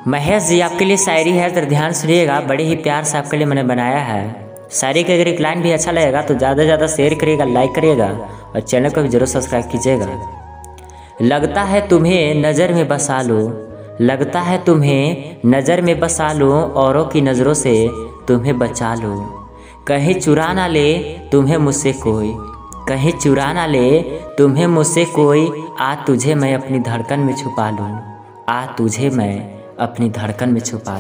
महेश जी आपके लिए शायरी है, तो ध्यान सुनिएगा। बड़े ही प्यार से आपके लिए मैंने बनाया है। शायरी का अगर एक लाइन भी अच्छा लगेगा तो ज़्यादा से ज़्यादा शेयर करिएगा, लाइक करिएगा और चैनल को भी जरूर सब्सक्राइब कीजिएगा। लगता है तुम्हें नज़र में बसा लो, लगता है तुम्हें नज़र में बसा लो, औरों की नज़रों से तुम्हें बचा लो। कहीं चुरा ना ले तुम्हें मुझसे कोई, कहीं चुरा ना ले तुम्हें मुझसे कोई। आ तुझे मैं अपनी धड़कन में छुपा लूँ, आ तुझे मैं अपनी धड़कन में छुपा लूँ।